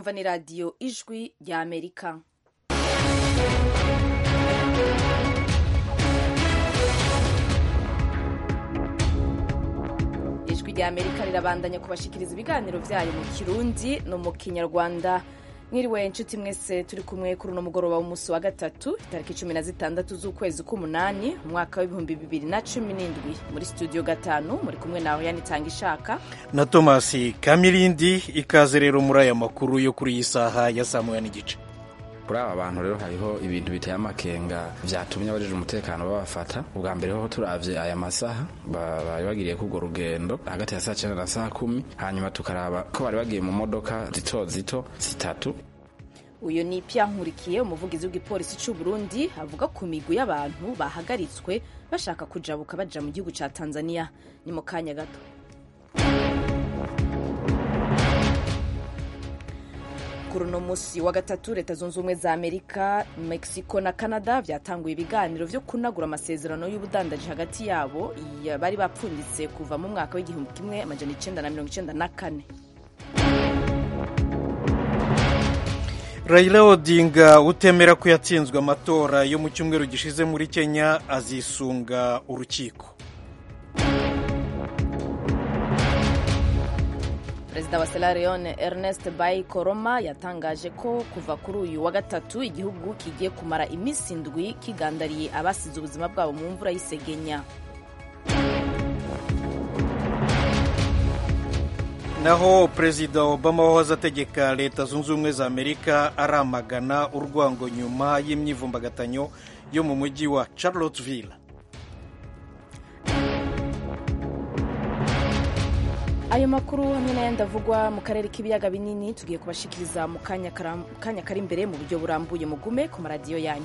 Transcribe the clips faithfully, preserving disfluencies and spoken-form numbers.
mwumva ni radiyo ijwi rya Amerika. Ijwi rya Amerika rirabandanya kubashikiriza ibiganiro vyayo mu Kirundi no mu Kinyarwanda. Mwiriwe inshuti mwese, turi kumwe kuri uno mugoroba w'umunsi wa gatatu itariki cumi na zitandatu z'ukwezi k'umunani umwaka w'ibihumbi bibiri na cumi n'indwi. Muri studio gatanu muri kumwe naho yanitanga ishaka na Thomas Kamirindi. Ikaze rero muri aya makuru yo kuri iyi saha ya saa moya n'igice. Kuri aba bantu rero hariho ibintu biteye amakenga vyatumye abajeje umutekano babafata. Ubwa mbere ho turavye aya masaha bari bagiriye kugwo rugendo hagati ya saa cenda na saa kumi, hanyuma tukaraba ko bari bagiye mu modoka zito zito zitatu. Uyo ni Pierre Nkurikiye, umuvugizi w'igipolisi c'u Burundi, avuga ku migwi y'abantu bahagaritswe bashaka kujabuka baja mu gihugu ca Tanzania. Ni mu kanya gato. Kuri uno musi wa gatatu Leta Zunze Ubumwe za Amerika, Mexico na Canada vyatanguye ibiganiro vyo kunagura amasezerano y'ubudandaji hagati yabo bari bapfunditse kuva mu mwaka w'igihumbi kimwe amajana icenda na mirongo icenda na kane. Raila Odinga utemera ko yatsinzwe amatora yo mu cyumweru gishize muri Kenya azisunga urukiko. Perezida wa Sierra Leone Ernest Bai Koroma yatangaje ko kuva kuri uyu wa gatatu igihugu kigiye kumara imisi indwi kigandariye abasize ubuzima bwabo mu mvura y'isegenya. Naho Perezida Obama wahoze ategeka Leta Zunze Ubumwe za Amerika aramagana urwango nyuma y'imyivumbagatanyo yo mu mujyi wa Charlottesville. Ayo makuru hamwe n'ayandi avugwa mu karere k'ibiyaga binini tugiye kubashikiriza mu kanya kari imbere mu buryo burambuye. Mugume ku maradiyo yanyu.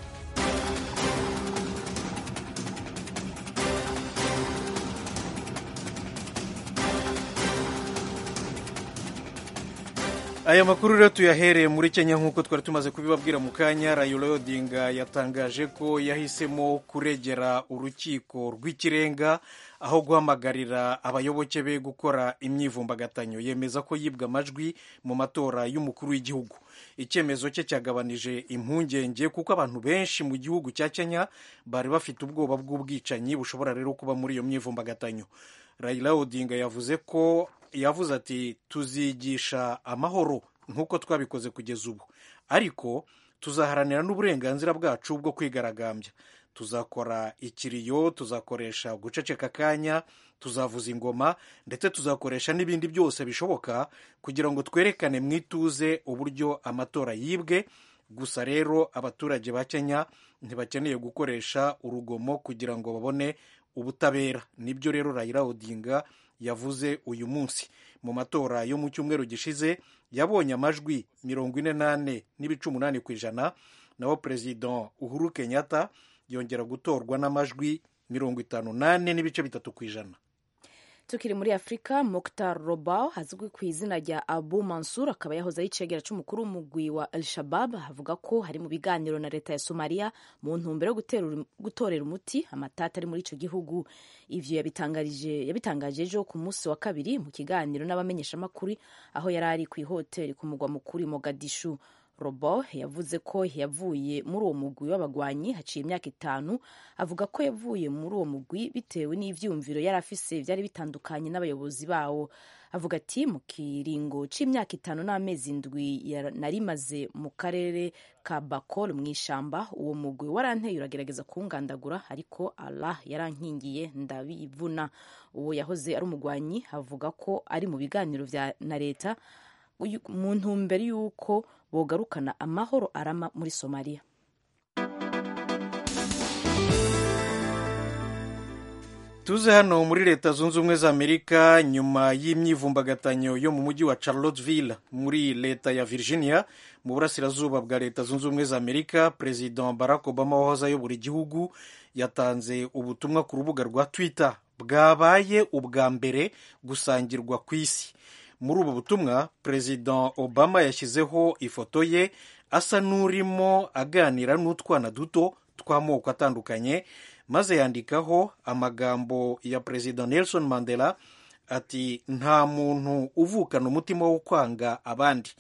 Aya makuru rero tuyahereye muri Kenya nk'uko twari tumaze kubibabwira mu kanya. Raila Odinga yatangaje ko yahisemo kuregera urukiko rw'ikirenga aho guhamagarira abayoboke be gukora imyivumbagatanyo. Yemeza ko yibwa amajwi mu matora y'umukuru w'igihugu. Icyemezo cye cyagabanije impungenge kuko abantu benshi mu gihugu cya Kenya bari bafite ubwoba bw'ubwicanyi bushobora rero kuba muri iyo myivumbagatanyo. Raila Odinga yavuze ko yavuze ati tuzigisha amahoro nk'uko twabikoze kugeza ubu, ariko tuzaharanira n'uburenganzira bwacu bwo kwigaragambya. Tuzakora ikiriyo, tuzakoresha guceceka akanya, tuzavuza ingoma ndetse tuzakoresha n'ibindi byose bishoboka kugira ngo twerekane mu ituze uburyo amatora yibwe. Gusa rero abaturage ba Kenya ntibakeneye gukoresha urugomo kugira ngo babone ubutabera. Nibyo rero Raila Odinga yavuze uyu munsi. Mu matora yo mu cyumweru gishize yabonye amajwi mirongo ine nane n'ibice umunani ku ijana, naho Perezida Uhuru Kenyatta yongera gutorwa n'amajwi mirongo itanu nane n'ibice bitatu ku ijana. Tukiri muri Afrika, Mokhtar Robow azwi ku izina rya Abu Mansur akaba yahoze ari icegera c'umukuru w'umugwi wa Al-Shabaab avuga ko hari mu biganiro na leta ya Somalia mu ntumbero yo gutorera umuti amatata ari muri ico gihugu. Ivyo yabitangaje yabitangaje ejo ku munsi wa kabiri mu kiganiro n'abamenyeshamakuru aho yari ari ku ihoteli ku mugwa mukuru Mogadishu. Robo yavuze ko yavuye muri uwo mugwi w'abagwanyi haciye imyaka itanu. Avuga ko yavuye muri uwo mugwi bitewe n'ivyumviro yari afise vyari bitandukanye n'abayobozi bawo. Avuga ati mu kiringo c'imyaka itanu n'amezi indwi narimaze mu karere ka Bakol mw'ishamba, uwo mugwi waranteye uragerageza kungandagura, ariko Allah yarankingiye ndabivuna. Uwo yahoze ari umugwanyi avuga ko ari mu biganiro vya na leta mu ntumbero y'uko bogarukana amahoro arama muri Somalia. Tuze hano muri Leta Zunze Ubumwe za Amerika. Nyuma y'imyivumbagatanyo yo mu mujyi wa Charlottesville muri leta ya Virginia mu burasirazuba bwa Leta Zunze Ubumwe za Amerika, Perezida Barack Obama wahoze ayobora igihugu yatanze ubutumwa ku rubuga rwa Twitter bwabaye ubwa mbere gusangirwa ku isi. Muri ubu butumwa Perezida Obama yashyizeho ifoto ye asa n'urimo aganira n'utwana duto tw'amoko atandukanye, maze yandikaho amagambo ya Perezida Nelson Mandela ati nta muntu uvukana umutima wo kwanga abandi,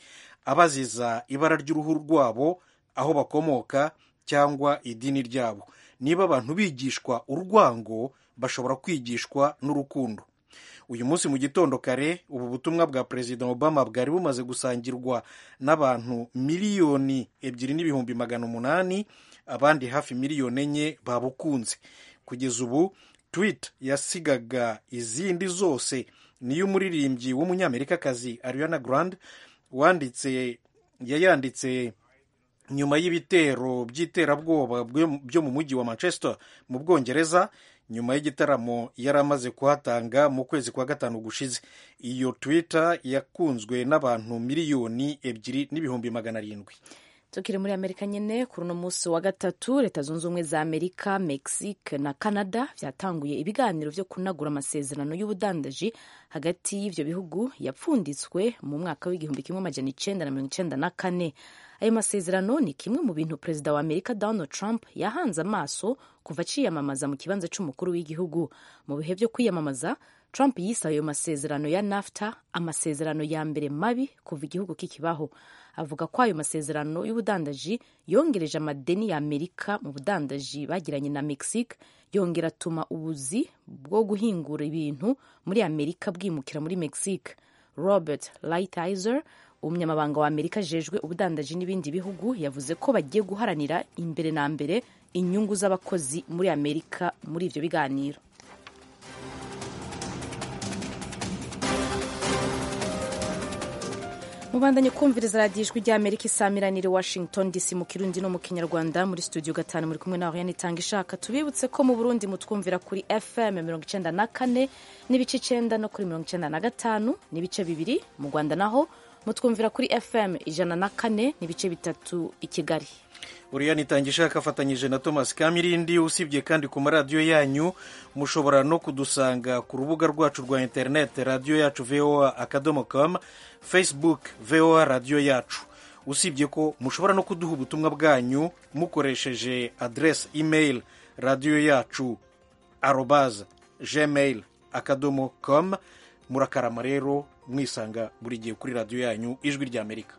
abaziza ibara ry'uruhu rwabo, aho bakomoka cyangwa idini ryabo. Niba abantu bigishwa urwango, bashobora kwigishwa n'urukundo. Uyu munsi mu gitondo kare, ubu butumwa bwa Perezida Obama bwari bumaze gusangirwa n'abantu miliyoni ebyiri n'ibihumbi magana umunani, abandi hafi miliyoni enye babukunze. Kugeza ubu tweet yasigaga izindi zose niyo umuririmbyi w'umunyamerikakazi Ariana Grande wanditse yayanditse nyuma y'ibitero by'iterabwoba byo mu mujyi wa Manchester mu Bwongereza, nyuma y'igitaramo yari amaze kuhatanga mu kwezi kwa gatanu gushize. Iyo Twitter yakunzwe n'abantu miliyoni ebyiri n'ibihumbi magana arindwi. Tukiri muri Amerika nyene, kuri uno munsi wa gatatu Leta Zunze Ubumwe za Amerika, Mexique na Canada vyatanguye ibiganiro vyo kunagura amasezerano y'ubudandaji hagati y'ivyo bihugu yapfunditswe mu mwaka w'igihumbi kimwe amajana icenda na mirongo icenda na kane. Ayo masezerano ni kimwe mu bintu Perezida wa Amerika Donald Trump yahanze amaso kuva aciyamamaza mu kibanza c'umukuru w'igihugu. Mu bihe vyo kwiyamamaza, Trump yise ayo masezerano ya NAFTA amasezerano ya mbere mabi kuva igihugu kikibaho. Avuga ko ayo masezerano y'ubudandaji yongereje amadeni ya Amerika mu budandaji bagiranye na Mexique, yongera atuma ubuzi bwo guhingura ibintu muri Amerika bwimukira muri Mexique. Robert Lighthizer, umunyamabanga wa Amerika ajejwe ubudandaji n'ibindi bihugu, yavuze ko bagiye guharanira imbere na mbere inyungu z'abakozi muri Amerika muri ivyo biganiro. Mubandanye kumviriza radiyo ijwi rya Amerika isamiranire Washington D C mu Kirundi no mu Kinyarwanda. Muri studio gatanu muri kumwe na Oriane Itangishaka. Tubibutse ko mu Burundi mutwumvira kuri F M mirongo icenda na kane n'ibice icenda no kuri mirongo icenda na gatanu n'ibice bibiri. Mu Rwanda naho mutwumvira kuri F M ijana na kane n'ibice bitatu i Kigali. Oriane Itangishaka afatanyije na Thomas Kamirindi. Usibye kandi ku maradiyo yanyu, mushobora no kudusanga ku rubuga rwacu rwa internet radio yacu voa akadomo com, Facebook voa radio yacu. Usibye ko mushobora no kuduha ubutumwa bwanyu mukoresheje adresse email radio yacu arobase gmail akadomo com. Murakarama rero, mwisanga buri gihe kuri radio yanyu ijwi rya Amerika.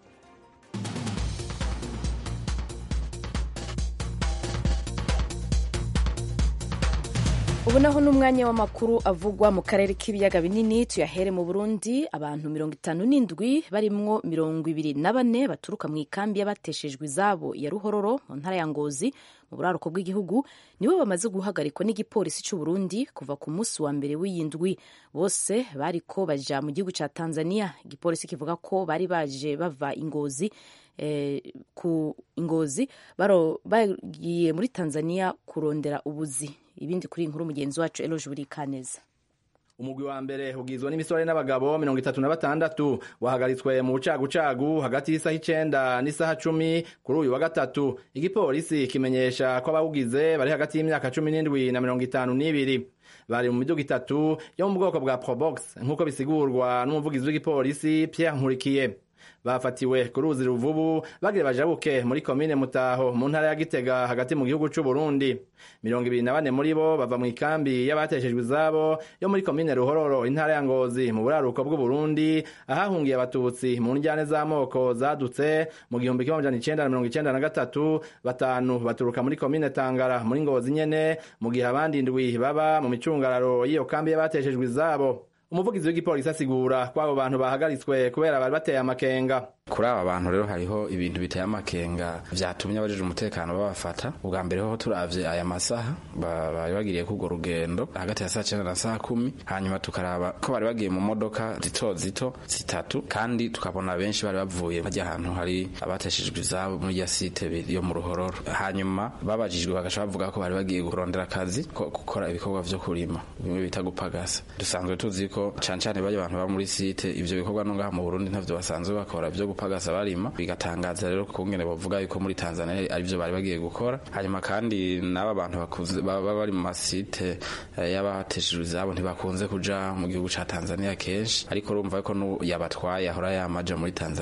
Ubu naho n'umwanya w'amakuru avugwa mu karere k'ibiyaga binini. Tuyahere mu Burundi. Abantu mirongo itanu n'indwi barimwo mirongo ibiri na bane baturuka mu ikambi y'abateshejwe izabo ya Ruhororo mu ntara ya Ngozi mu buraruko bw'igihugu nibo bamaze guhagarikwa n'igipolisi cy'u Burundi kuva ku munsi wa mbere w'iyindwi. Bose bariko baja mu gihugu ca Tanzania. Igipolisi kivuga ko bari baje bava Ingozi eh, ku Ingozi baro bagiye muri Tanzania kurondera ubuzi. Ibindi kuri inkuru mugenzi wacu Eloge Burikaneza. Umugwi wa mbere ugizwe n'imisore n'abagabo mirongo itatu na batandatu wahagaritswe mu bucagucagu hagati y'isaha icenda n'isaha cumi kuri uyu wa gatatu. Igipolisi kimenyesha ko abawugize bari hagati y'imyaka cumi n'indwi na mirongo itanu n'ibiri. Bari mu miduga itatu yo mu bwoko bwa Probox nk'uko bisigurwa n'umuvugizi w'igipolisi Pierre Nkurikiye. Bafatiwe ku ruzi Ruvubu bagire bajabuke muri komine Mutaho mu ntara ya Gitega hagati mu gihugu c'u Burundi. mirongo ibiri na bane muri bo bava mu ikambi y'abateshejwe izabo yo muri komine Ruhororo intara ya Ngozi mu buraruko bw'u Burundi, ahahungiye abatutsi mu njyane z'amoko zadutse mu gihumbi kimwe amajana icenda na mirongo icenda na gatatu. Batanu baturuka muri komine Tangara muri Ngozi nyene, mu gihe abandi indwi baba mu micungararo y'iyo kambi y'abateshejwe izabo. Umuvugizi w'igipolisi asigura ko abo bantu bahagaritswe kubera bari bateye amakenga. Kuri aba bantu rero hariho ibintu biteye amakenga vyatumye abajeje umutekano babafata. Ubwa mbere ho turavye aya masaha bari bagiriye kugo rugendo hagati ya saa cenda na saa kumi, hanyuma tukaraba ko bari bagiye mu modoka zito zito zitatu, kandi tukabona benshi bari bavuye bajya ahantu hari abateshejwe izabo muri ya site yo mu Ruhororo. Hanyuma babajijwe bagasha bavuga ko bari bagiye kurondera akazi ko gukora ibikorwa vyo kurima bimwe bita gupagasa. Dusanzwe tuzi ko cane cane baje abantu ba muri site ivyo bikorwa no ngaha mu Burundi ntavyo basanzwe bakora vyo gupagasa barima. Bigatangaza rero kungene bavuga yuko muri Tanzania ari byo bari bagiye gukora. Hanyuma kandi n'aba bantu bakuze baba bari mu masite y'abateshejwe izabo ntibakunze kuja mu gihugu ca Tanzania kenshi, ariko urumva ko no yabatwaye ahora yamaja muri Tanzania.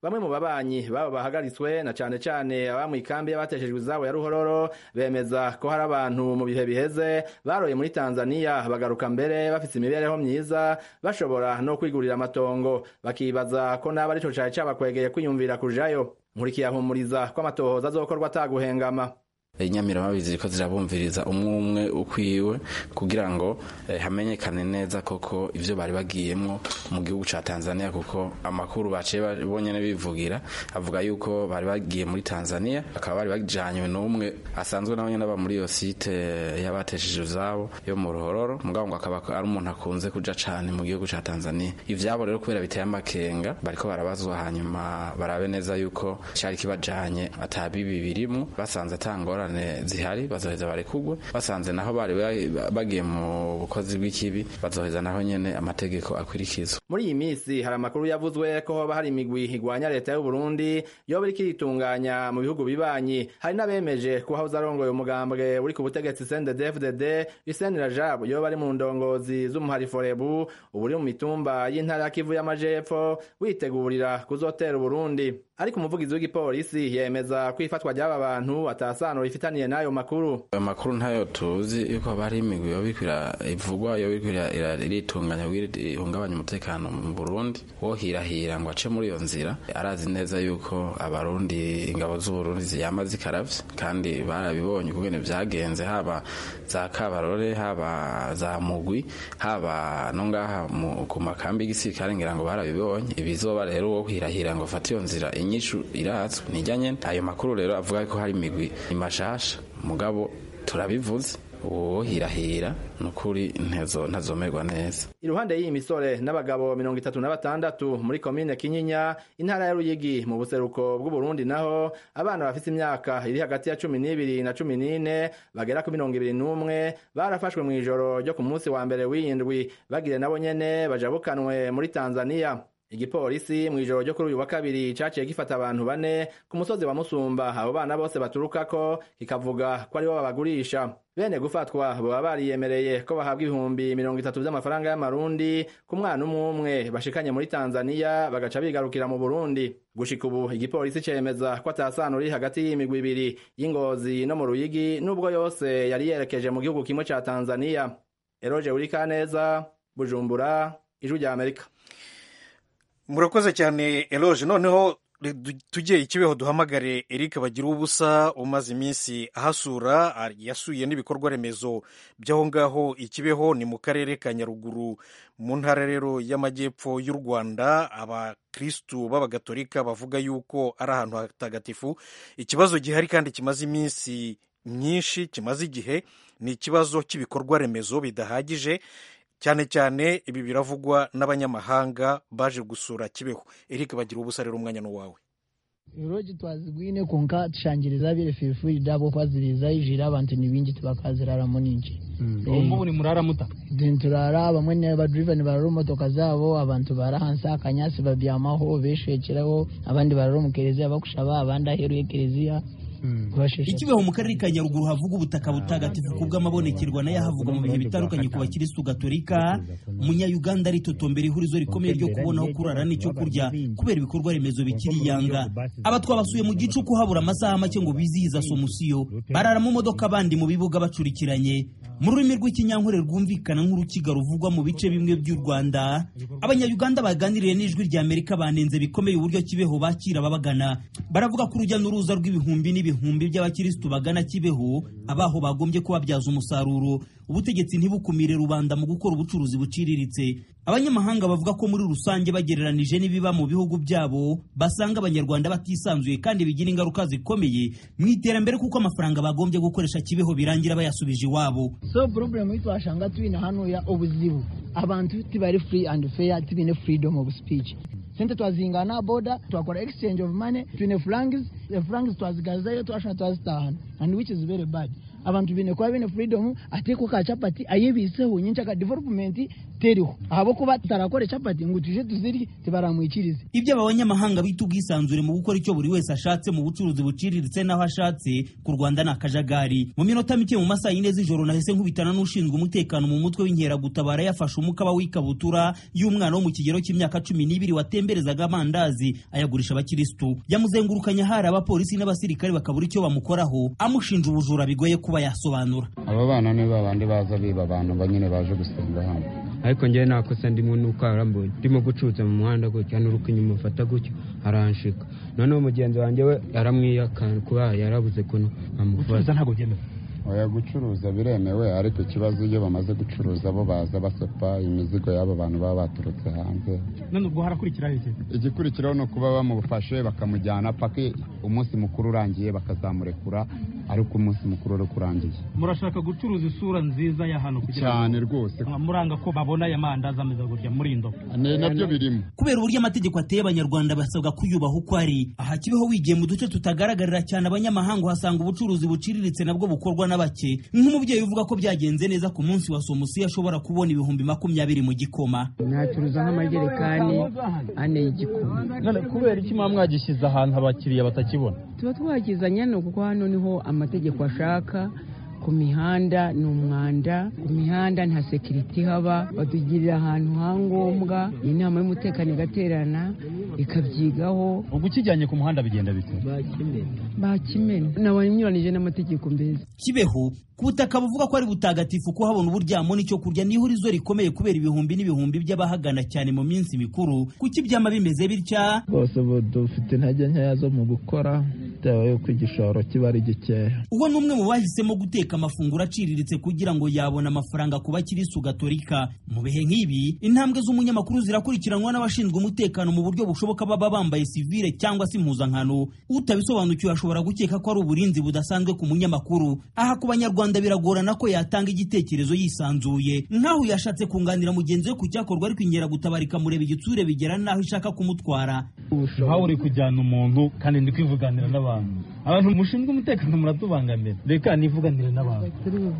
bamwe mu babanyi babo bahagaritswe na cane cane aba mu ikambi y'abateshejwe izabo ya Ruhororo bemeza ko hari abantu mu bihe biheze baroye muri Tanzania bagaruka mbere bafise imibereho myiza bashobora no kwigurira amatongo bakibaza ko naba arico cari cabakwegeye kwiyumvira kujayo. Nkurikiye ahumuriza ko amatohoza azokorwa ataguhengama. Inyamirama biziriko zirabumviriza umwe umwe ukwiwe kugira ngo eh, hamenyekane neza koko ivyo bari bagiyemwo mu gihugu ca Tanzania, kuko amakuru baciye bonyene bivugira avuga yuko bari bagiye muri Tanzania akaba bari bajanywe n'umwe asanzwe nawe nyene aba muri iyo site y'abateshije zabo yo mu Ruhororo, mugabo ngo akaba ari umuntu akunze kuja cane mu gihugu ca Tanzania. Ivyabo rero kubera biteye amakenga bariko barabazwa, hanyuma barabe neza yuko cari kibajanye atabibi birimwo, basanze atangora zihari bazoheza barekugwe, basanze naho bari bagiye mu bukozi bw'ikibi bazoheza naho nyene amategeko akwirikizwa. Muri iyi misi hari amakuru yavuzwe ko hoba hari imigwi igwanya leta y'u Burundi yoba iriko iritunganya mu bihugu bibanyi. Hari n'abemeje ko hahoze arongoye umugambwe uri ku butegetsi C N D D F D D Hussein Rajab yoba ari mu ndongozi z'umuhari Forebu uburi mu mitumba y'intara ya Kivu y'Amajepfo witegurira kuzotera Burundi. Ariko umuvugizi w'igipolisi yemeza ko ifatwa ry'aba bantu atasano ifitaniye nayo makuru. Ayo makuru ntayo tuzi yuko bari imigwi yobikwira ivugwa yobikwira iritunganya ihungabanya umutekano mu Burundi, wo hirahira ngo ace muri iyo nzira. Arazi neza yuko abarundi ingabo z'u Burundi ziyama zikaravye kandi barabibonye kugene vyagenze, haba za Kabarore haba za Mugwi haba no ngaha ku makambi y'igisirikare ngira ngo barabibonye. Ibizoba rero wo hirahira ngo fata iyo nzira inyishu iratswe nijanye. Ayo makuru rero avuga ko hari imigwi imashasha, mugabo turabivuze uwo hirahira nukuri ntezo ntazomerwa neza. Iruhande y'iyi misore n'abagabo mirongo itatu na batandatu muri komine Kinyinya intara ya Ruyigi mu buseruko bw'u Burundi, naho abana bafite imyaka iri hagati ya cumi n'ibiri na cumi n'ine bagera ku mirongo ibiri n'umwe barafashwe mu ijoro ryo ku munsi wa mbere w'indwi bagire nabo nyene bajabukanwe muri Tanzania. Igipolisi mu ijoro ryo kuri uyu wa kabiri caciye gifata abantu bane ku musozi wa Musumba, abo bana bose baturukako kikavuga ko ari bo babagurisha. Bene gufatwa baba bariyemereye ko bahabwa ibihumbi mirongo itatu vy'amafaranga y'amarundi ku mwana umwe umwe bashikanye muri Tanzania bagaca bigarukira mu Burundi. Gushika ubu igipolisi cemeza ko atasano iri hagati y'imigwi ibiri y'Ingozi no mu Ruyigi, nubwo yose yari yerekeje mu gihugu kimwe ca Tanzania. Eroje Urikaneza, Bujumbura, Ijwi rya Amerika. Murakoze cyane Eloge. Noneho tujye ikibeho duhamagare Eric Bagira ubusa umaze iminsi ahasura, yasuye n'ibikorwa remezo by'aho ngaho. Ikibeho ni mu karere ka Nyaruguru mu ntara rero y'amajyepfo y'u Rwanda. Abakristu b'abagatolika bavuga yuko ari ahantu hatagatifu. Ikibazo gihari kandi kimaze iminsi myinshi, kimaze igihe, ni ikibazo cy'ibikorwa remezo bidahagije, cyane cyane ibi biravugwa n'abanyamahanga baje gusura Kibeho. Eric Bagira ubusa rero umwanya no wawe. Uroji twazigwine konka tushangiriza bire fifu idabo kwaziriza ijira abantu nibingi tubakazirara muninji. Umbu buri murara muta. Dinturara bamwe ne ba driven bararo motoka zabo, abantu barahansa akanyasi babyamaho beshekeraho, abandi bararo mukereza bakushaba abandi aheruye kereziya. Ikibeho mu karere ka Nyaruguru havuga ubutaka butagatifu kubw'amabonekerwa nayo havuga mu bihe bitandukanye ku bakirisitu gatolika. Umunya-Uganda ari totombera ihurizo rikomeye ryo kubonaho kurara n'icyo kurya kubera ibikorwa remezo bikiri yanga. Aba twabasuye mu gicuku habura amasaha make ngo bizihiza somusiyo, barara mu modoka abandi mu bibuga bacurikiranye. Mu rurimi rw'ikinyankore rwumvikana nk'urukiga ruvugwa mu bice bimwe by'u Rwanda, Abanya-Uganda baganiriye n'Ijwi rya Amerika banenze bikomeye uburyo Kibeho bakira babagana. Baravuga ko urujya n'uruza rw'ibihumbi n'ibihumbi by'abakirisitu bagana Kibeho abaho bagombye kubabyaza umusaruro, ubutegetsi ntibukumire rubanda mu gukora ubucuruzi buciriritse. Abanyamahanga bavuga ko muri rusange bagereranije n'ibiba mu bihugu byabo basanga Abanyarwanda batisanzuye kandi bigira ingaruka zikomeye mu iterambere kuko amafaranga bagombye gukoresha Kibeho birangira bayasubije iwabo. So problem itu ashanga twina hano ya obuzibu, abantu tibari free and fair, tibine freedom of speech. Sente twazingana border, twakora exchange of money between the francs, the francs twazigazayo twashana twazitahana, and which is very bad. Abantu bine kwa bine freedom ateko ka chapati ayebiseho nyincha ka development teriho abo kuba tarakore capati ngo tuje tuziri tibaramwikirize. Ibyo abanyamahanga bita ubwisanzure mu gukora icyo buri wese ashatse mu bucuruzi buciriritse naho ashatse ku Rwanda na kajagari. Mu minota mike mu masaha yine z'ijoro nahise nkubitana n'ushinzwe umutekano mu mutwe w'inkera gutabara yafashe umukaba w'ikabutura y'umwana wo mu kigero cy'imyaka cumi n'ibiri watemberezaga amandazi ayagurisha abakiristu. Yamuzengurukanya hari abapolisi n'abasirikare bakabura icyo bamukoraho amushinja ubujura bigoye kuba yasobanura. Aba bana ni babandi baza biba abantu banyine baje gusenga hano. Ariko njye nakosa ndimo n'ukarambonye ndimo gucuza mu muhanda gutya n'uruko inyuma ufata gutyo aranshika. None umugenzi wanjye we yaramwiyakana kuba yarabuze kuno amuvuza. Ntago byemewe. Oya gucuruza biremewe ariko ikibazo iyo bamaze gucuruza bo baza basopa imizigo y'abo bantu baba baturutse hanze. None ubwo harakurikiraho iki? Igikurikiraho no kuba bamufashe bakamujyana paka umunsi mukuru urangiye bakazamurekura ariko umunsi mukuru uri kurangiye. Murashaka gucuruza isura nziza ya hano kugira cyane rwose muranga ko babona ya mandaza ameze gutya muri ndo. Nabyo birimo. Kubera uburyo amategeko ateye abanyarwanda basabwa kuyubaha uko ari. Aha Kibeho wigiye mu duce tutagaragarira cyane abanyamahanga hasanga ubucuruzi buciriritse nabwo bukorwa n'abake. Nk'umubyeyi uvuga ko byagenze neza ku munsi wa somusi ashobora kubona ibihumbi makumyabiri mu gikoma. Nacuruza nk'amajerekani ane y'igikoma. None kubera iki mwagishyize ahantu abakiriya batakibona? Tuba twagizanya no kuko hano niho amategeko ashaka. Ku mihanda ni umwanda, ku mihanda nta security haba, batugirira ahantu hangombwa, inama y'umutekano igaterana ikabyigaho. Ubwo ukijyanye ku muhanda bigenda bite? Bakimena. Bakimena. Nabanyuranije n'amategeko mbeza. Kibeho ku butaka buvuga ko ari butagatifu ko habona uburyamo n'icyo kurya n'ihurizo rikomeye kubera ibihumbi n'ibihumbi by'abahagana cyane mu minsi mikuru. Kuki byama bimeze bitya? Bose dufite intege nkeya zo mu gukora bitewe y'uko igishoro kiba ari gikeya. Uwo ni umwe mu bahisemo guteka amafunguro aciriritse kugira ngo yabone amafaranga ku bakirisu gatolika. Mu bihe nk'ibi intambwe z'umunyamakuru zirakurikiranwa n'abashinzwe umutekano mu buryo bushoboka baba bambaye civile cyangwa se impuzankano. Utabisobanukiwe ashobora gukeka ko ari uburinzi budasanzwe ku munyamakuru. Aha ku Banyarwanda biragorana ko yatanga igitekerezo yisanzuye. Nkaho yashatse kunganira mugenzi we ku cyakorwa ariko ingera gutabarika mureba igitsure bigera naho ishaka kumutwara. Aho uri kujyana umuntu kandi ndi kwivuganira n'abantu. Abantu mushinzwe umutekano muratubangamira. Reka nivuganire n'abantu.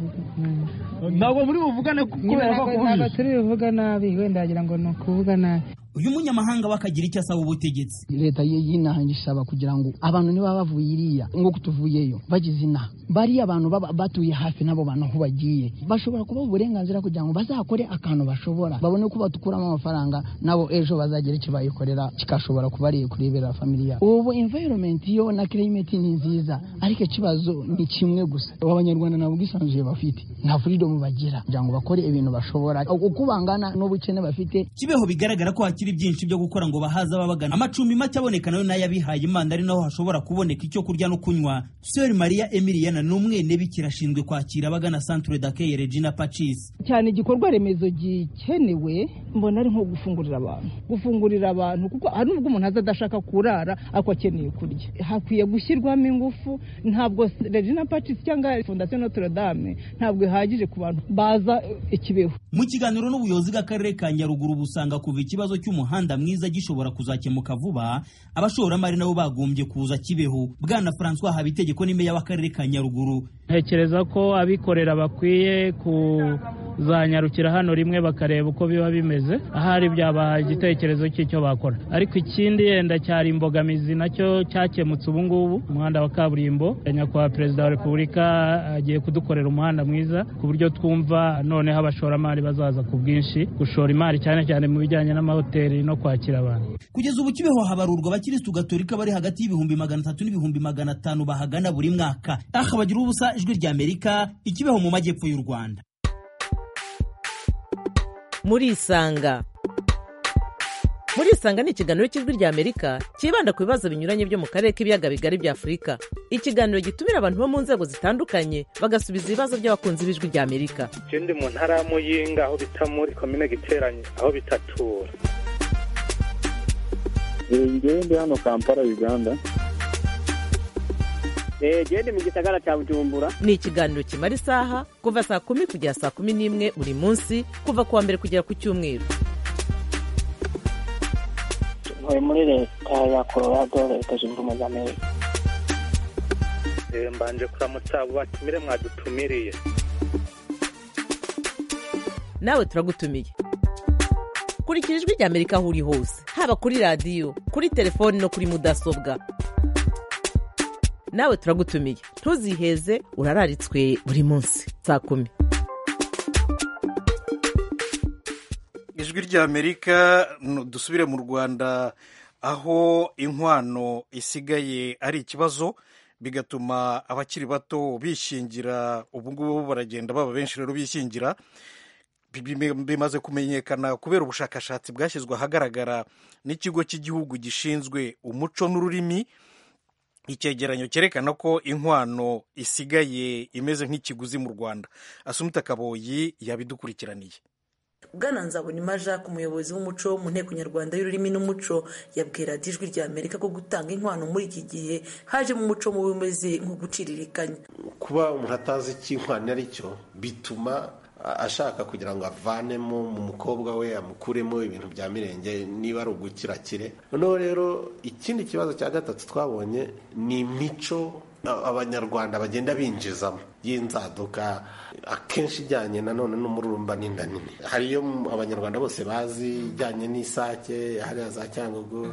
Ntabwo muri buvugane kubera ko kubujije. Turi buvuga nabi wenda agira ngo no kuvuga nabi. Uyu munyamahanga bakagira icyo asaba ubutegetsi. Leta yinahangisaba kugira ngo abantu niba bavuye iriya ngo kutuvuyeyo bagize ina bari abantu batuye hafi nabo bantu aho bagiye bashobora kuba uburenganzira kugira ngo bazakore akantu bashobora babone ko batukuramo amafaranga nabo ejo bazagira icyo bayikorera kikashobora kubariye kurebera familia. Ubu environment yo na climate ni nziza ariko ikibazo ni kimwe gusa. Abanyarwanda nabo gisanzwe bafite nta freedom bagira kugira ngo bakore ibintu bashobora ukubangana n'ubukene bafite. Kibeho bigaragara ko hakiri byinshi byo gukora ngo bahaza babagana. Amacumbi make aboneka nayo n'ayabihaye Imana ari naho hashobora kuboneka icyo kurya no kunywa. Sœur Maria Emiliana ni umwene bikirashinzwe kwakira abagana Centre d'accueil Regina Pacis. Cyane igikorwa remezo gikenewe mbona ari nko gufungurira abantu gufungurira abantu kuko hari nubwo umuntu azadashaka kurara ako akeneye kurya. Hakwiye gushyirwamo ingufu. Ntabwo Regina Pacis cyangwa Fondation Notre Dame ntabwo ihagije ku bantu baza Ikibeho. Mu kiganiro n'ubuyobozi bw'akarere ka Nyaruguru busanga kuva ikibazo cy'umuhanda mwiza gishobora kuzakemuka vuba abashoramari nabo bagombye kuza Kibeho. Bwana François Habitegeko ni meya w'akarere ka Nyaruguru. Ntekereza ko abikorera bakwiye kuzanyarukira hano rimwe bakareba uko biba bimeze ahari byabaha igitekerezo cy'icyo bakora. Ariko ikindi yenda cyari imbogamizi nacyo cyakemutse ubu ngubu umuhanda wa kaburimbo. Nyakubahwa Perezida wa Repubulika agiye kudukorera umuhanda mwiza ku buryo twumva noneho abashoramari bazaza ku bwinshi gushora imari cyane cyane mu bijyanye n'amahoteli no kwakira abantu. Kugeza ubu Kibeho habarurwa abakiristu gatolika bari hagati y'ibihumbi magana atatu n'ibihumbi magana atanu bahagana buri mwaka. Aha bagira ubusa ijwi rya Amerika Ikibeho mu majyepfo y'u Rwanda. Muri Isanga. Muri Isanga ni ikiganiro cy'ijwi rya Amerika kibanda ku bibazo binyuranye byo mu karere k'ibiyaga bigari bya Afurika. Ikiganiro gitumira abantu bo mu nzego zitandukanye bagasubiza ibibazo by'abakunzi b'ijwi rya Amerika. Ndi mu ntara ya Muyinga aho bita muri komine Giteranye aho bitatura. Ngende hano Kampala Uganda. Eh gende mu gisagara cya Bujumbura. Ni ikiganiro kimara isaha kuva saa kumi kugera saa kumi n'imwe buri munsi kuva kuwa mbere kugera ku cyumweru. Muri leta ya Colorado leta zunze ubumwe za Amerika. Eh mbanje kuramutsa abo batumire mwadutumiriye. Nawe turagutumiye. kurikira ijwi rya Amerika aho uri hose, haba kuri radiyo, kuri telefoni no kuri mudasobwa. Nawe turagutumiye, ntuziheze, urararitswe buri munsi saa kumi. Ijwi rya Amerika, dusubire mu Rwanda aho inkwano isigaye ari ikibazo, bigatuma abakiri bato bishingira. Ubu ngubu baragenda baba benshi rero bishingira. Bimaze kumenyekana kubera ubushakashatsi bwashyizwe ahagaragara n'ikigo cy'igihugu gishinzwe umuco n'ururimi, icyegeranyo cyerekana ko inkwano isigaye imeze nk'ikiguzi mu Rwanda. Asumta Kaboyi yabidukurikiraniye. Bwana Nzabonimpa Jacques, umuyobozi w'umuco mu nteko nyarwanda y'ururimi n'umuco, yabwira ijwi rya Amerika ko gutanga inkwano muri iki gihe haje mu muco mu bimeze nko guciririkanya. Kuba umuntu atazi icyo inkwano ari cyo bituma ashaka kugira ngo avanemo mu mukobwa we, amukuremo ibintu bya mirenge niba ari ugukirakire. Noneho rero ikindi kibazo cya gatatu twabonye ni imico abanyarwanda bagenda binjizamo y'inzaduka, akenshi ijyanye nanone n'umururumba n'inda nini. Hariyo abanyarwanda bose bazi ijyanye n'isake, hariya za Cyangugu,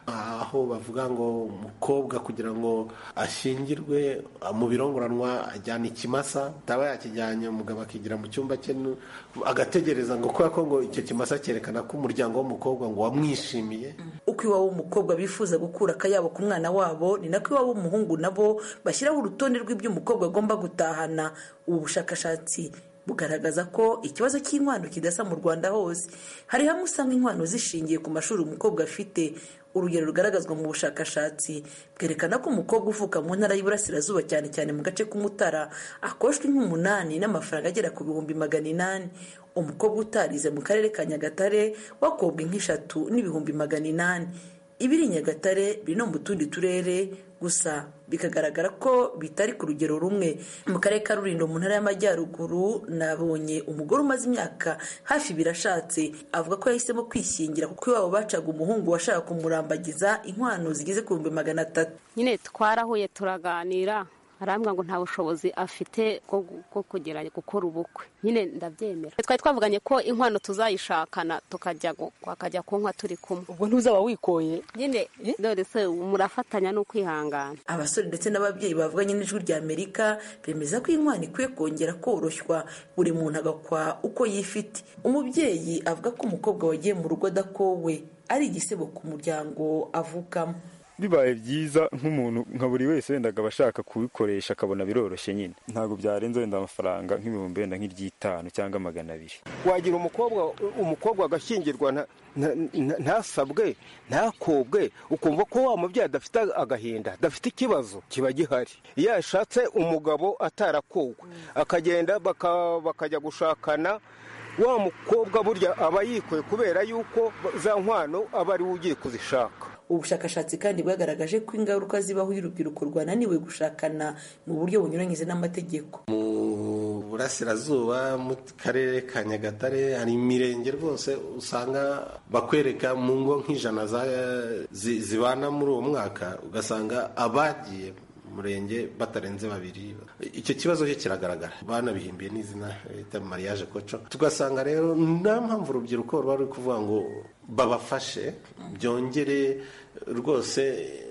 aho bavuga ngo umukobwa kugira ngo ashingirwe mu birongoranwa ajyana ikimasa, taba yakijyanye umugabo akigira mu cyumba cye agategereza ngo kubera ko ngo icyo kimasa cyerekana ko umuryango w'umukobwa ngo wamwishimiye. Uko iwabo w'umukobwa bifuza gukura akayabo ku mwana wabo, ni nako iwabo w'umuhungu nabo bashyiraho urutonde rw'ibyo umukobwa agomba gutahana. Ubu bushakashatsi bugaragaza ko ikibazo cy'inkwano kidasa mu Rwanda hose. Hari hamwe usanga inkwano zishingiye ku mashuri umukobwa afite. Urugero rugaragazwa mu bushakashatsi bwerekana ko umukobwa uvuka mu ntara y'Iburasirazuba, cyane cyane mu gace k'Umutara, akoshwa nk'umunani n'amafaranga agera ku bihumbi magana inani. Umukobwa utarize mu karere ka Nyagatare wakobwa nk'eshatu n'ibihumbi magana inani. Ibiri Nyagatare biri no mu tundi turere, gusa bikagaragara ko bitari ku rugero rumwe. Mu karere ka Rulindo mu ntara y'Amajyaruguru nabonye umugore umaze imyaka hafi birashatse avuga ko yahisemo kwishingira kuko iwabo bacaga umuhungu washaka kumurambagiza inkwano zigeze ku bihumbi magana atatu. Nyine twarahuye turaganira, arambwira ngo nta bushobozi afite bwo kugera gukora ubukwe. Nyine ndabyemera. Twari twavuganye ko inkwano tuzayishakana tukajya kwakajya kunkwa turi kumwe. Ubwo ntuzaba wikoye? Nyine dore se murafatanya no kwihangana. Abasore ndetse n'ababyeyi bavuganye n'ijwi rya Amerika bemeza ko inkwano ikwiye kongera koroshywa, buri muntu agakwa uko yifite. Umubyeyi avuga ko umukobwa wagiye mu rugo adakowe ari igisebo ku muryango avukamo. Bibaye byiza nk'umuntu nka buri wese wendaga abashaka kubikoresha akabona biroroshye, nyine ntabwo byarenze wenda amafaranga nk'ibihumbi wenda nk'iry'itanu cyangwa magana abiri. Wagira umukobwa umukobwa agashyingirwa ntasabwe ntakobwe, ukumva ko wa mubyeyi adafite agahinda, adafite ikibazo kiba gihari. Iyo yashatse umugabo atarakowe akagenda bakajya gushakana, wa mukobwa burya aba yikoye kubera yuko za nkwano aba ari we ugiye kuzishaka. Ubushakashatsi kandi bwagaragaje ko ingaruka zibaho iyo urubyiruko rwananiwe gushakana mu buryo bunyuranyije n'amategeko. Mu Burasirazuba mu karere ka Nyagatare hari imirenge rwose usanga bakwereka mu ngo nk'ijana zibana muri uwo mwaka, ugasanga abagiye murenge batarenze babiri. Icyo kibazo cyo kiragaragara, banabihimbiye n'izina bita mariage koco. Tugasanga rero nta mpamvu urubyiruko ruba ruri kuvuga ngo babafashe byongere rwose,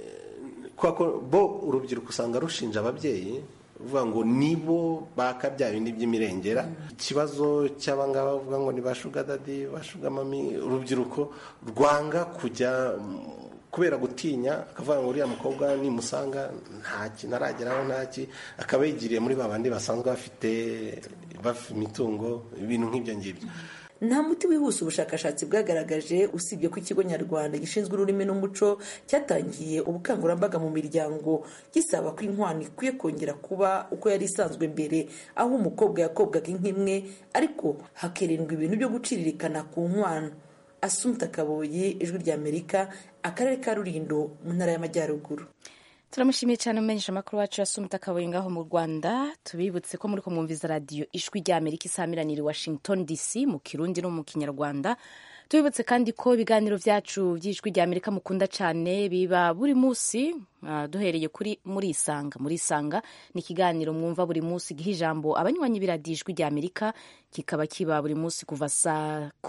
kuko bo urubyiruko usanga rushinja ababyeyi uvuga ngo nibo baka bya bindi by'imirengera. Ikibazo cy'abangaba bavuga ngo ni bashuga dadi bashuga mami, urubyiruko rwanga kujya kubera gutinya, akavuga ngo uriya mukobwa nimusanga ntaki narageraho ntaki, akaba yigiriye muri babandi basanzwe bafite bafite imitungo, ibintu nk'ibyo ngibyo. Nta muti wihuse ubushakashatsi bwagaragaje, usibye ko ikigo nyarwanda gishinzwe ururimi n'umuco cyatangiye ubukangurambaga mu miryango gisaba ko inkwano ikwiye kongera kuba uko yari isanzwe mbere, aho umukobwa yakobwaga nk'imwe ariko hakerindwa ibintu byo guciririkana ku nkwano. Asumta Kaboyi, ijwi rya Amerika, akarere ka Rulindo mu ntara y'Amajyaruguru. Turamushimiye cyane umenyesha makuru wacu Asumta Kaboyi ngaho mu Rwanda. Tubibutse ko muri ko mwumviza radio ijwi rya Amerika isamiranira Washington D C mu Kirundi no mu Kinyarwanda. Tubibutse kandi ko ibiganiro byacu by'ijwi rya Amerika mukunda cyane biba buri munsi, uh, duhereye kuri muri Isanga. Muri Isanga ni ikiganiro mwumva buri munsi giha ijambo abanywanyi b'iradiyo ijwi rya Amerika, kikaba kiba buri munsi kuva saa kumi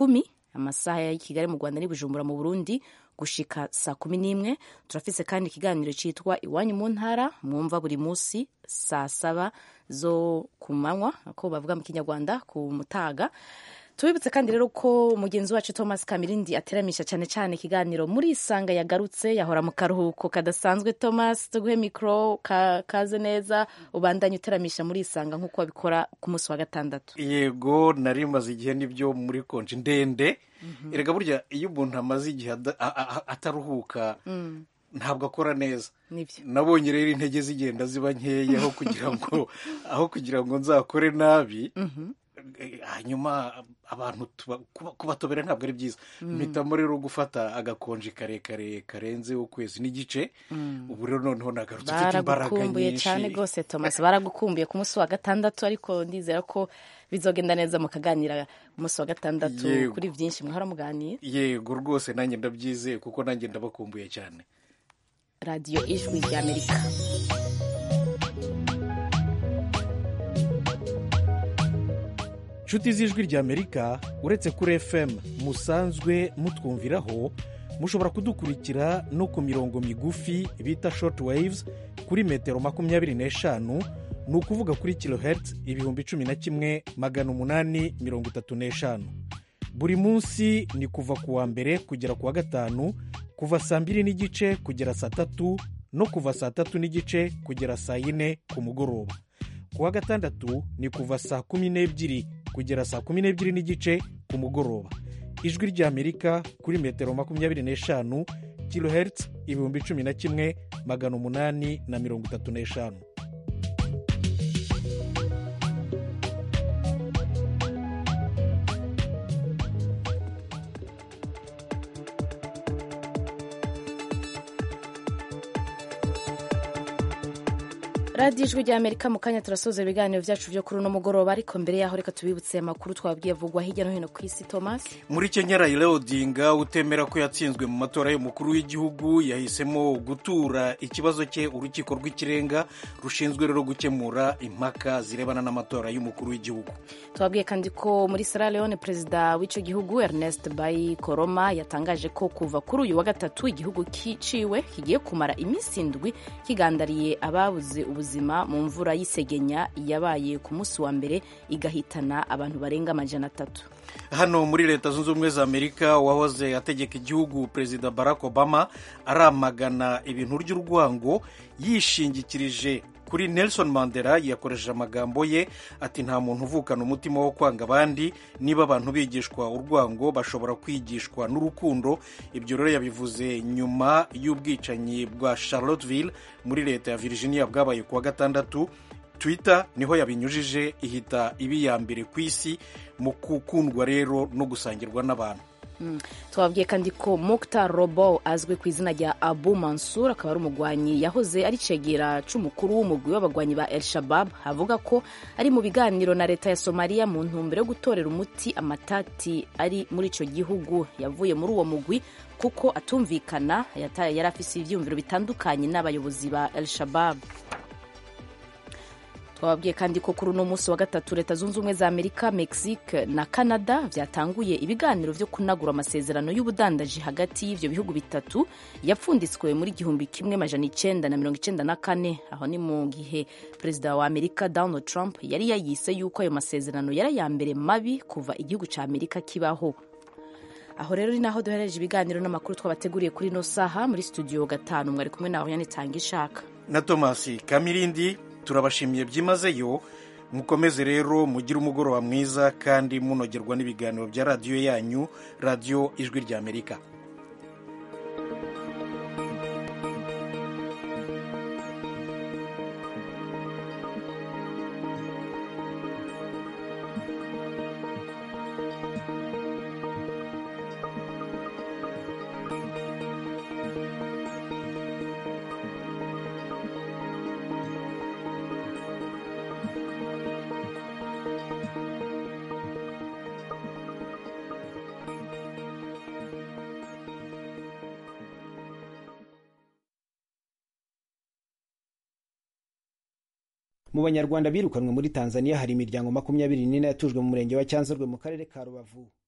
amasaha ya Kigali mu Rwanda ni Bujumbura mu Burundi gushika saa kumi n'imwe. Turafise kandi ikiganiro citwa Iwanyu mu ntara mwumva buri musi saa saba zo ku manywa ako bavuga mu Kinyarwanda ku mutaga. Tubibutse kandi rero ko mugenzi wacu Thomas Kamirindi ateramisha cyane cyane ikiganiro muri Isanga yagarutse yahora mu karuhuko kadasanzwe. Thomas, tuguhe mikro ka, kaze neza ubandanye uteramisha muri Isanga nk'uko babikora ku munsi wa gatandatu. Yego, nari maze igihe nibyo muri konji ndende. Mm-hmm. Erega burya iyo umuntu amaze igihe ataruhuka mm. ntabwo akora neza. Nabonye rero intege zigenda ziba nkeya aho kugira ngo aho kugira ngo nzakore nabi. Mm-hmm. Hanyuma abantu kubatobera ntabwo ari byiza. Mpitamo rero gufata agakonji karekare karenze ukwezi n'igice. Ubu rero noneho nagarutse mfite imbaraga nyinshi. Baragukumbuye cyane rwose Thomas, baragukumbuye ku munsi wa gatandatu, ariko ndizera ko bizogenda neza mukaganira umunsi wa gatandatu kuri byinshi mwahora muganira. Yego rwose nanjye ndabyizeye kuko nanjye ndabakumbuye cyane. Radio Ijwi ry'Amerika. Inshuti z'Ijwi ry'Amerika, uretse kuri F M musanzwe mutwumviraho, mushobora kudukurikira no ku mirongo migufi bita short waves kuri metero makumyabiri n'eshanu, ni ukuvuga kuri kilohertz ibihumbi cumi na kimwe magana umunani mirongo itatu n'eshanu. Buri munsi ni kuva ku wa mbere kugera ku wa gatanu, kuva saa mbiri n'igice kugera saa tatu no kuva saa tatu n'igice kugera saa yine ku mugoroba. Ku wa gatandatu ni kuva saa kumi n'ebyiri kugera saa kumi n'ebyiri n'igice ku mugoroba. Ijwi ry'Amerika kuri metero makumyabiri n'eshanu, kilohertz ibihumbi cumi na kimwe magana umunani na mirongo itatu n'eshanu. Radio Ijwi ry'Amerika mu kanya turasoza ibiganiro byacu byo kuri uno mugoroba, ariko mbere yaho reka tubibutse amakuru twabwiye avugwa hirya no hino ku isi. Thomas, muri Kenya Raila Odinga utemera ko yatsinzwe mu matora y'umukuru w'igihugu yahisemo gutura ikibazo cye urukiko rw'ikirenga rushinzwe rero gukemura impaka zirebana n'amatora y'umukuru w'igihugu. Twabwiye kandi ko muri Sierra Leone perezida w'ico gihugu Ernest Bai Koroma yatangaje ko kuva kuri uyu wa gatatu igihugu kiciwe kigiye kumara iminsi indwi kigandariye ababuze ubuzima mu mvura y'isegenya yabaye ku munsi wa mbere igahitana abantu barenga amajana atatu. Hano muri Leta Zunze Ubumwe za Amerika, wahoze ategeka igihugu Perezida Barack Obama aramagana ibintu ry'urwango yishingikirije kuri Nelson Mandela. Yakoresheje amagambo ye ati nta muntu uvukana umutima wo kwanga abandi, niba abantu bigishwa urwango bashobora kwigishwa n'urukundo. Ibyo rero yabivuze nyuma y'ubwicanyi bwa Charlottesville muri leta ya Virginia bwabaye kuwa gatandatu. Twitter niho yabinyujije ihita ibi ya mbere ku isi mu gukundwa rero no gusangirwa n'abantu. Mm. Twabwiye kandi ko Mokhtar Robow azwi ku izina rya Abu Mansur akaba ari umugwanyi yahoze ari cegera c'umukuru w'umugwi w'abagwanyi ba El Shabab, avuga ko ari mu biganiro na leta ya Somalia mu ntumbero yo gutorera umuti amatati ari muri ico gihugu. Yavuye muri uwo mugwi kuko atumvikana, yari afise ivyumviro bitandukanye n'abayobozi ba El Shabab. Twabwiye kandi ko kuri uno munsi wa gatatu Leta Zunze Ubumwe za Amerika, Mexique na Canada vyatanguye ibiganiro vyo kunagura amasezerano y'ubudandaji hagati y'ivyo bihugu bitatu yapfunditswe muri igihumbi kimwe majana icenda na mirongo icenda na kane. Aho ni mu gihe Perezida wa Amerika Donald Trump yari yayise yuko ayo masezerano yari ya mbere mabi kuva igihugu ca Amerika kibaho. Aho rero ni naho duhereje ibiganiro n'amakuru twabateguriye kuri no saha. Muri studio gatanu mwari kumwe naho yanitanga ishaka na Thomas Kamirindi. Turabashimiye byimazeyo, mukomeze rero mugire umugoroba mwiza kandi munogerwa n'ibiganiro bya radio yanyu, Radio Ijwi ry'Amerika. Mu Banyarwanda birukanwe muri Tanzania hari imiryango makumyabiri n'ine yatujwe mu murenge wa Cyanzarwe mu karere ka Rubavu.